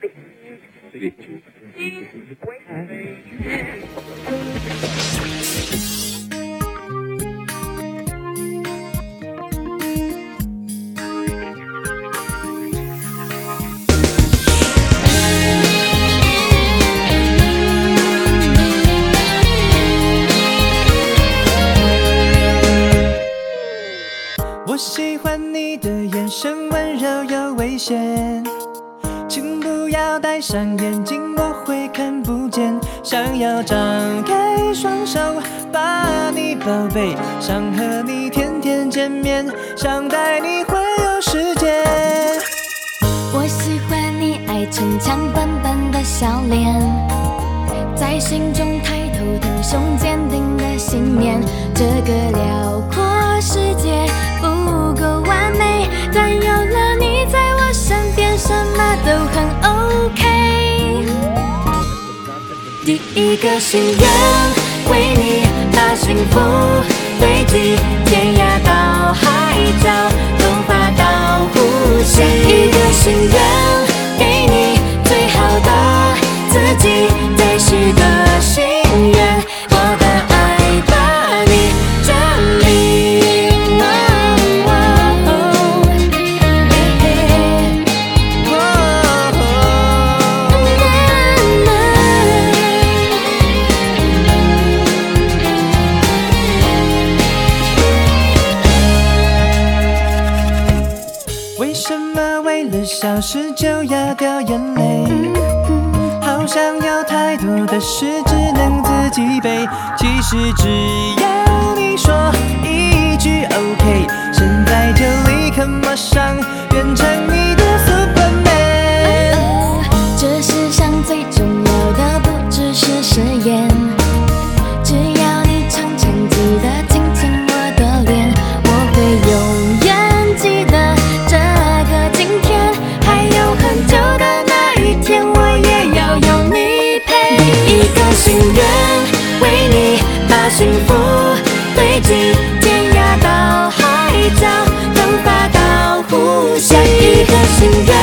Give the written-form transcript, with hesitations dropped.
我喜欢你的眼神温柔又危险，请不要戴上眼镜，我会看不见。想要张开双手把你宝贝，想和你天天见面，想带你环游世界。 我喜欢你爱逞强笨笨的笑脸，在心中抬头挺胸坚定的信念。这个辽阔世界不够完美，但有了你在我身边，什么都很 OK。 第一个心愿，为你把幸福堆积，天涯到海角，从发到呼吸。下一个心愿，给你最好的自己，再许个心愿，我的爱把你占领。 为什么为了小事就要掉眼泪？好像有太多的事只能自己背。其实只要你说一句 OK， 现在就立刻马上变成你的 Superman。 这世上最重要的不只是誓言，只要你常常记得亲亲我的脸，我会永远记得这个今天，还有很久的那一天，我也要有你陪。第一个心愿，为你把幸福堆积，天涯到海角，从发到呼吸。下一个心愿，